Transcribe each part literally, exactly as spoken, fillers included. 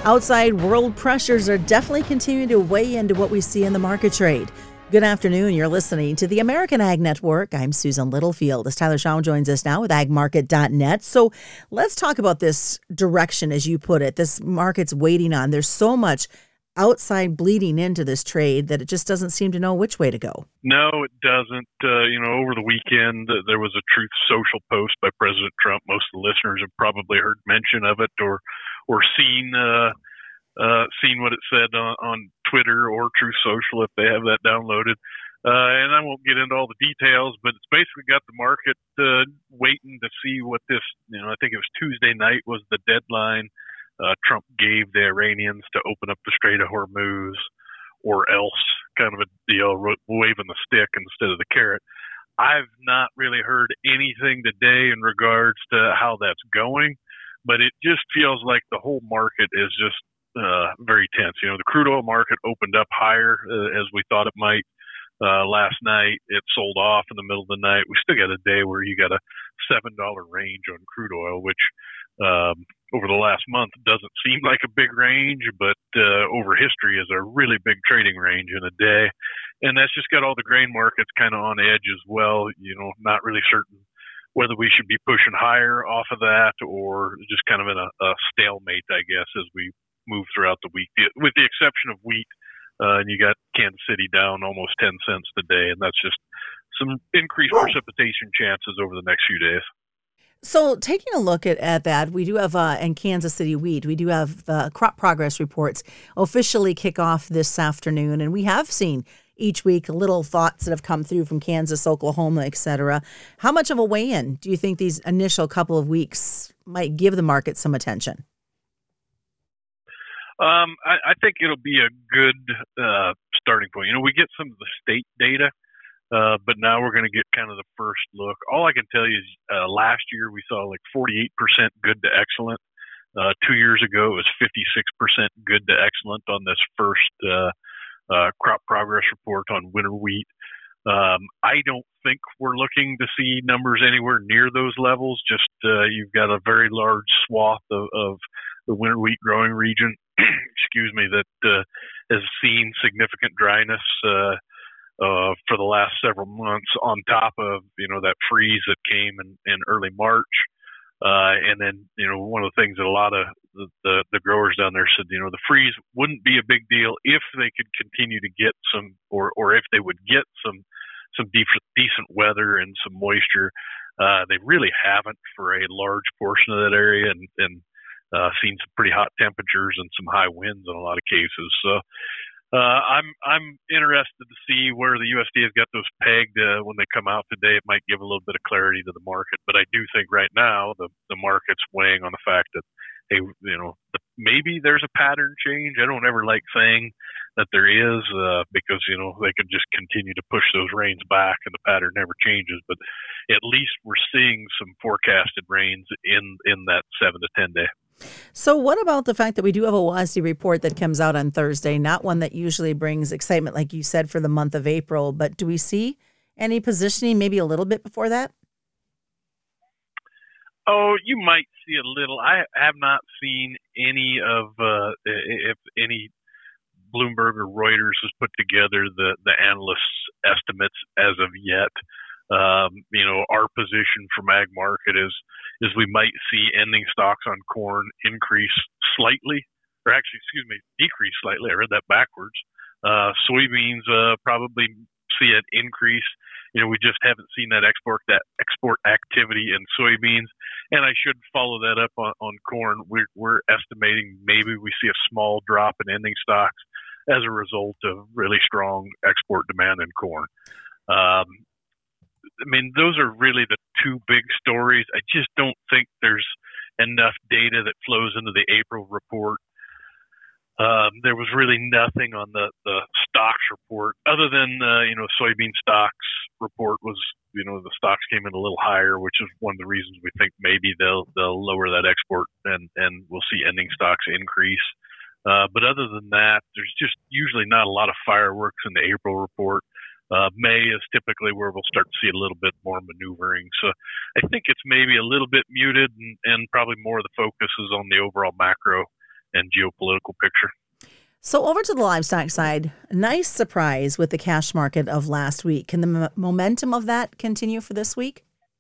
Outside world pressures are definitely continuing to weigh into what we see in the market trade. Good afternoon. You're listening to the American Ag Network. I'm Susan Littlefield. As Tyler Shaw joins us now with ag market dot net. So let's talk about this direction, as you put it. This market's waiting on. There's so much outside bleeding into this trade that it just doesn't seem to know which way to go. No, it doesn't. Uh, you know, over the weekend, uh, there was a Truth Social post by President Trump. Most of the listeners have probably heard mention of it or or seen uh, uh, seen what it said on, on Twitter or Truth Social if they have that downloaded. Uh, and I won't get into all the details, but it's basically got the market uh, waiting to see what this, you know, I think it was Tuesday night was the deadline. Uh, Trump gave the Iranians to open up the Strait of Hormuz or else, kind of a deal, waving the stick instead of the carrot. I've not really heard anything today in regards to how that's going, but it just feels like the whole market is just uh, very tense. You know, the crude oil market opened up higher uh, as we thought it might. Uh, last night, it sold off in the middle of the night. We still got a day where you got a seven dollar range on crude oil, which um, over the last month doesn't seem like a big range, but uh, over history is a really big trading range in a day. And that's just got all the grain markets kind of on edge as well, you know, not really certain whether we should be pushing higher off of that or just kind of in a, a stalemate, I guess, as we move throughout the week, with the exception of wheat. Uh, and you got Kansas City down almost ten cents today, and that's just some increased precipitation chances over the next few days. So taking a look at, at that, we do have, uh, in Kansas City wheat, we do have the crop progress reports officially kick off this afternoon, and we have seen each week little thoughts that have come through from Kansas, Oklahoma, et cetera. How much of a weigh-in do you think these initial couple of weeks might give the market some attention? Um, I, I think it'll be a good uh, starting point. You know, we get some of the state data, uh, but now we're going to get kind of the first look. All I can tell you is uh, last year we saw like forty-eight percent good to excellent. Uh, two years ago it was fifty-six percent good to excellent on this first uh, uh, crop progress report on winter wheat. Um, I don't think we're looking to see numbers anywhere near those levels. Just uh, you've got a very large swath of, of the winter wheat growing region, excuse me, that uh, has seen significant dryness uh, uh, for the last several months on top of, you know, that freeze that came in, in early March. Uh, and then, you know, one of the things that a lot of the, the, the growers down there said, you know, the freeze wouldn't be a big deal if they could continue to get some, or, or if they would get some, some de- decent weather and some moisture. Uh, they really haven't for a large portion of that area, and, and uh, seen some pretty hot temperatures and some high winds in a lot of cases. So, uh, I'm, I'm interested to see where the U S D A has got those pegged, uh, when they come out today. It might give a little bit of clarity to the market, but I do think right now the, the market's weighing on the fact that, hey, you know, maybe there's a pattern change. I don't ever like saying that there is, uh, because, you know, they could just continue to push those rains back and the pattern never changes. But at least we're seeing some forecasted rains in, in that seven to ten day. So what about the fact that we do have a W A S D report that comes out on Thursday, not one that usually brings excitement, like you said, for the month of April, but do we see any positioning maybe a little bit before that? Oh, you might see a little. I have not seen any of, uh, if any Bloomberg or Reuters has put together the, the analysts' estimates as of yet. Um, you know, our position from ag market is, is we might see ending stocks on corn increase slightly, or actually, excuse me, decrease slightly. I read that backwards. Uh, soybeans, uh, probably see it increase. You know, we just haven't seen that export, that export activity in soybeans. And I should follow that up on, on corn. We're, we're estimating maybe we see a small drop in ending stocks as a result of really strong export demand in corn. Um, I mean, those are really the two big stories. I just don't think there's enough data that flows into the April report. Um, there was really nothing on the, the stocks report other than, uh, you know, soybean stocks report was, you know, the stocks came in a little higher, which is one of the reasons we think maybe they'll, they'll lower that export and, and we'll see ending stocks increase. Uh, but other than that, there's just usually not a lot of fireworks in the April report. Uh, May is typically where we'll start to see a little bit more maneuvering. So I think it's maybe a little bit muted and, and probably more of the focus is on the overall macro and geopolitical picture. So over to the livestock side, nice surprise with the cash market of last week. Can the m- momentum of that continue for this week?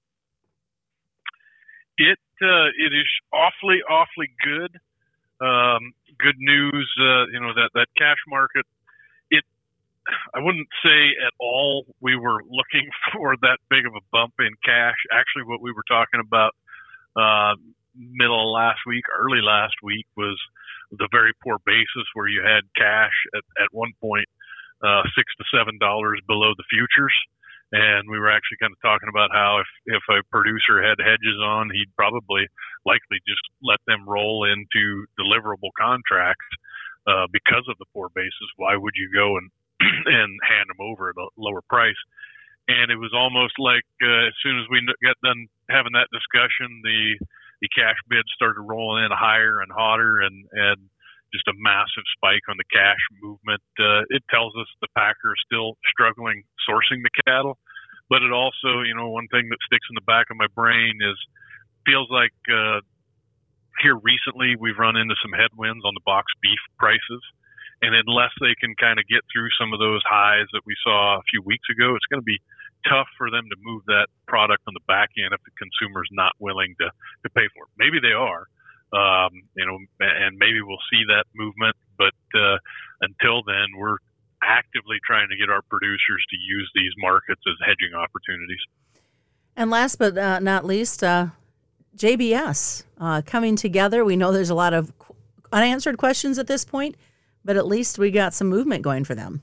It uh, it is awfully, awfully good. Um, good news, uh, you know, that, that cash market, it, I wouldn't say at all we were looking for that big of a bump in cash. Actually, what we were talking about uh, middle of last week, early last week, was the very poor basis where you had cash at, at one point uh, six to seven dollars below the futures. And we were actually kind of talking about how if, if a producer had hedges on, he'd probably likely just let them roll into deliverable contracts uh, because of the poor basis. Why would you go and and hand them over at a lower price? And it was almost like uh, as soon as we got done having that discussion, the the cash bids started rolling in higher and hotter, and and just a massive spike on the cash movement. Uh, it tells us the packer is still struggling sourcing the cattle, but it also, you know, one thing that sticks in the back of my brain is feels like uh, here recently we've run into some headwinds on the box beef prices, and unless they can kind of get through some of those highs that we saw a few weeks ago, it's going to be tough for them to move that product on the back end if the consumer's not willing to, to pay for it. Maybe they are. Um, you know, and maybe we'll see that movement, but uh, until then, we're actively trying to get our producers to use these markets as hedging opportunities. And last but uh, not least, uh, J B S uh, coming together. We know there's a lot of unanswered questions at this point, but at least we got some movement going for them.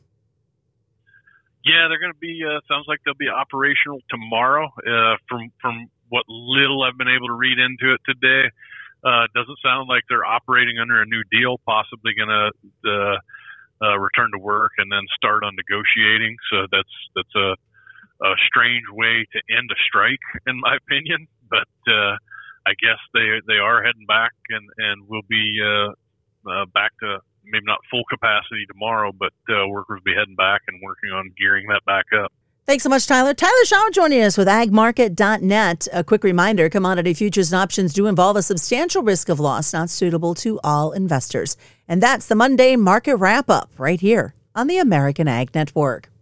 Yeah, they're going to be. Uh, sounds like they'll be operational tomorrow. Uh, from from what little I've been able to read into it today. Uh, doesn't sound like they're operating under a new deal, possibly going to uh, uh, return to work and then start on negotiating. So that's that's a, a strange way to end a strike, in my opinion. But uh, I guess they they are heading back, and and will be uh, uh, back to maybe not full capacity tomorrow, but uh, workers will be heading back and working on gearing that back up. Thanks so much, Tyler. Tyler Shaw joining us with ag market dot net. A quick reminder, commodity futures and options do involve a substantial risk of loss, not suitable to all investors. And that's the Monday Market Wrap-Up right here on the American Ag Network.